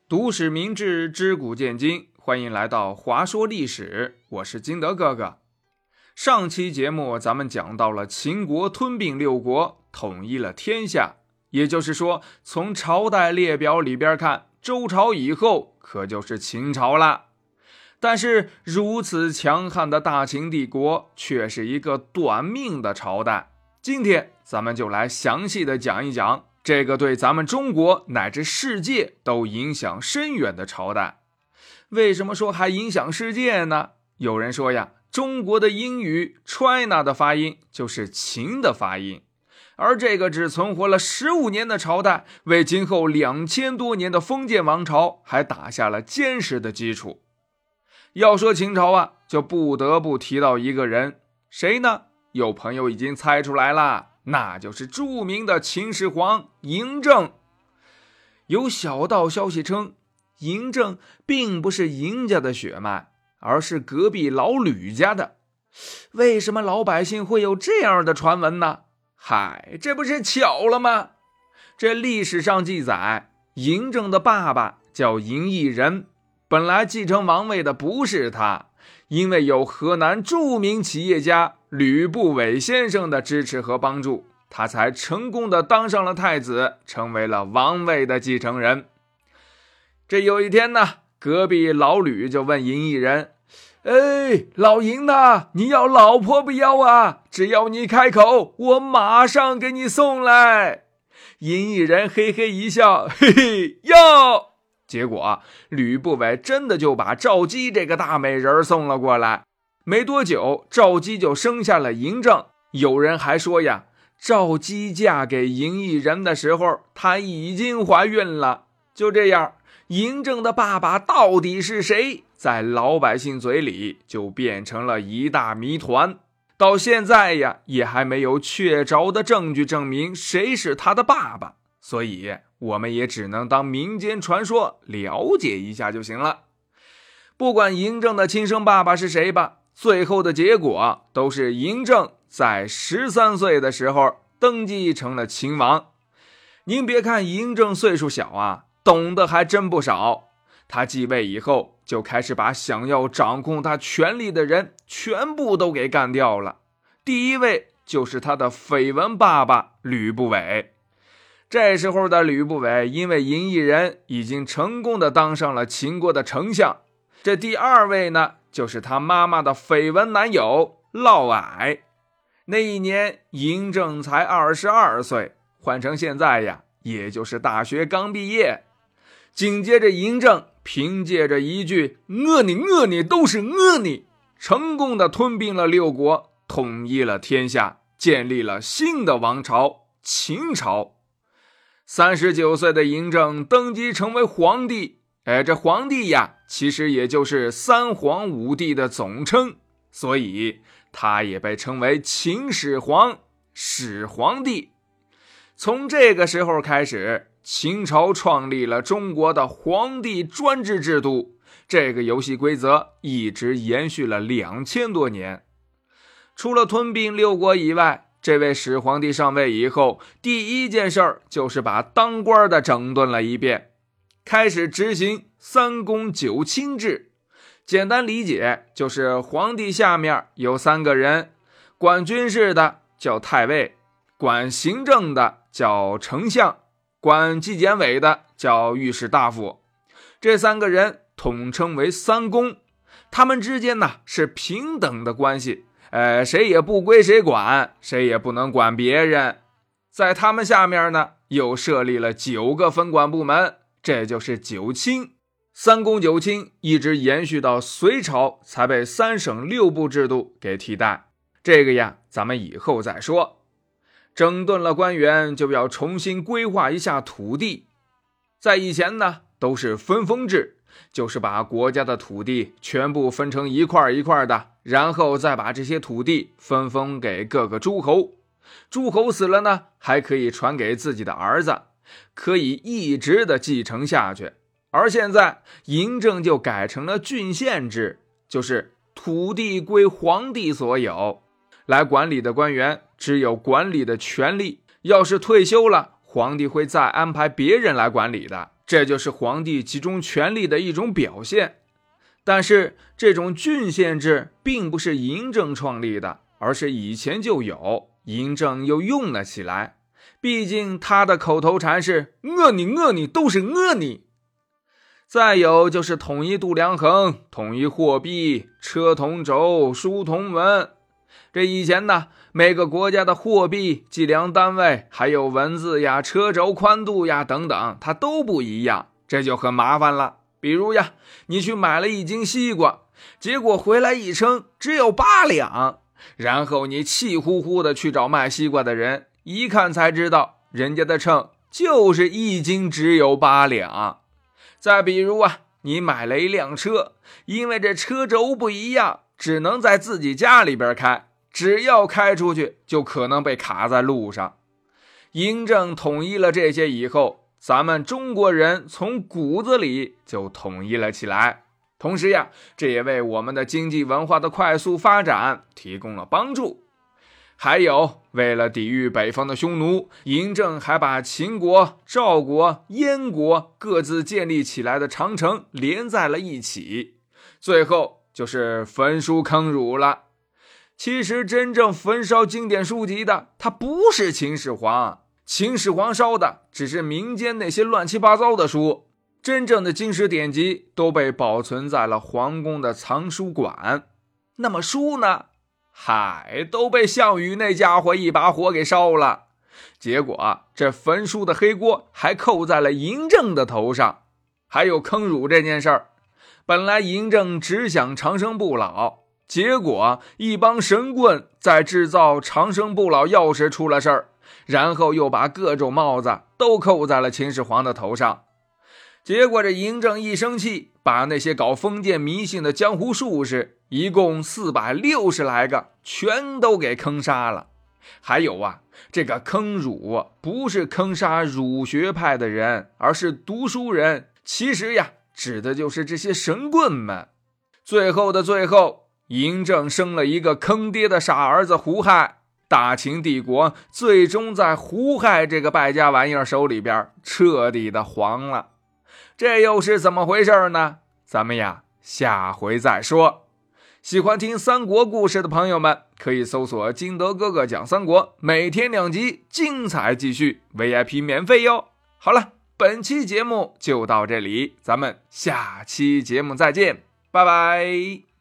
读史明智，知古见今，欢迎来到华说历史，我是金德哥哥。上期节目咱们讲到了秦国吞并六国，统一了天下，也就是说，从朝代列表里边看，周朝以后可就是秦朝了。但是如此强悍的大秦帝国却是一个短命的朝代，今天咱们就来详细的讲一讲这个对咱们中国乃至世界都影响深远的朝代。为什么说还影响世界呢？有人说呀，中国的英语 China 的发音就是秦的发音，而这个只存活了15年的朝代，为今后2000多年的封建王朝还打下了坚实的基础。要说秦朝啊，就不得不提到一个人，谁呢？有朋友已经猜出来了，那就是著名的秦始皇嬴政。有小道消息称，嬴政并不是嬴家的血脉，而是隔壁老吕家的。为什么老百姓会有这样的传闻呢？嗨，这不是巧了吗？这历史上记载，嬴政的爸爸叫嬴异人，本来继承王位的不是他，因为有河南著名企业家吕不韦先生的支持和帮助，他才成功的当上了太子，成为了王位的继承人。这有一天呢，隔壁老吕就问嬴异人，老嬴呐，你要老婆不要啊？只要你开口，我马上给你送来。嬴异人嘿嘿一笑，嘿嘿，要。结果吕不韦真的就把赵姬这个大美人送了过来。没多久，赵姬就生下了嬴政。有人还说呀，赵姬嫁给嬴异人的时候，她已经怀孕了。就这样，嬴政的爸爸到底是谁，在老百姓嘴里就变成了一大谜团。到现在呀，也还没有确凿的证据证明谁是他的爸爸，所以我们也只能当民间传说了解一下就行了。不管嬴政的亲生爸爸是谁吧，最后的结果都是嬴政在13岁的时候登基成了秦王。您别看嬴政岁数小啊，懂得还真不少。他继位以后，就开始把想要掌控他权力的人全部都给干掉了。第一位就是他的绯闻爸爸吕不韦。这时候的吕不韦因为嬴异人已经成功的当上了秦国的丞相。这第二位呢，就是他妈妈的绯闻男友嫪毐。那一年嬴政才22岁，换成现在呀，也就是大学刚毕业。紧接着嬴政凭借着一句饿你都是饿你，成功的吞并了六国，统一了天下，建立了新的王朝秦朝。39岁的嬴政登基成为皇帝，这皇帝呀，其实也就是三皇五帝的总称，所以他也被称为秦始皇，始皇帝。从这个时候开始，秦朝创立了中国的皇帝专制制度，这个游戏规则一直延续了2000多年。除了吞并六国以外，这位始皇帝上位以后，第一件事儿就是把当官的整顿了一遍，开始执行三公九卿制。简单理解就是皇帝下面有3个人，管军事的叫太尉，管行政的叫丞相，管纪检委的叫御史大夫。这3个人统称为三公，他们之间呢是平等的关系，谁也不归谁管，谁也不能管别人。在他们下面呢，又设立了9个分管部门，这就是九卿。三公九卿一直延续到隋朝，才被3省6部制度给替代。这个呀，咱们以后再说。整顿了官员，就要重新规划一下土地。在以前呢，都是分封制，就是把国家的土地全部分成一块一块的，然后再把这些土地分封给各个诸侯。诸侯死了呢，还可以传给自己的儿子，可以一直的继承下去。而现在嬴政就改成了郡县制，就是土地归皇帝所有，来管理的官员只有管理的权利，要是退休了，皇帝会再安排别人来管理的。 这就是皇帝集中权力的一种表现。但是这种郡县制并不是嬴政创立的，而是以前就有，嬴政又用了起来。毕竟他的口头禅是饿你都是饿你。再有就是统一度量衡，统一货币，车同轴，书同文。这以前呢，每个国家的货币、计量单位，还有文字呀、车轴宽度呀等等，它都不一样，这就很麻烦了。比如呀，你去买了1斤西瓜，结果回来一称只有8两，然后你气呼呼的去找卖西瓜的人，一看才知道人家的秤就是1斤只有8两。再比如啊，你买了一辆车，因为这车轴不一样，只能在自己家里边开，只要开出去就可能被卡在路上。嬴政统一了这些以后，咱们中国人从骨子里就统一了起来。同时呀，这也为我们的经济文化的快速发展提供了帮助。还有，为了抵御北方的匈奴，嬴政还把秦国、赵国、燕国各自建立起来的长城连在了一起。最后就是焚书坑儒了。其实真正焚烧经典书籍的，他不是秦始皇，秦始皇烧的只是民间那些乱七八糟的书，真正的经史典籍都被保存在了皇宫的藏书馆。那么书呢？嗨，都被项羽那家伙一把火给烧了。结果这焚书的黑锅还扣在了嬴政的头上。还有坑儒这件事儿，本来嬴政只想长生不老，结果一帮神棍在制造长生不老药时出了事儿，然后又把各种帽子都扣在了秦始皇的头上。结果这嬴政一生气，把那些搞封建迷信的江湖术士一共460来个全都给坑杀了。还有啊，这个坑儒不是坑杀儒学派的人，而是读书人，其实呀，指的就是这些神棍们。最后的最后，嬴政生了一个坑爹的傻儿子胡亥，大秦帝国最终在胡亥这个败家玩意儿手里边彻底的黄了。这又是怎么回事呢？咱们呀，下回再说。喜欢听三国故事的朋友们，可以搜索金德哥哥讲三国，每天2集，精彩继续， VIP 免费哟。好了，本期节目就到这里，咱们下期节目再见，拜拜。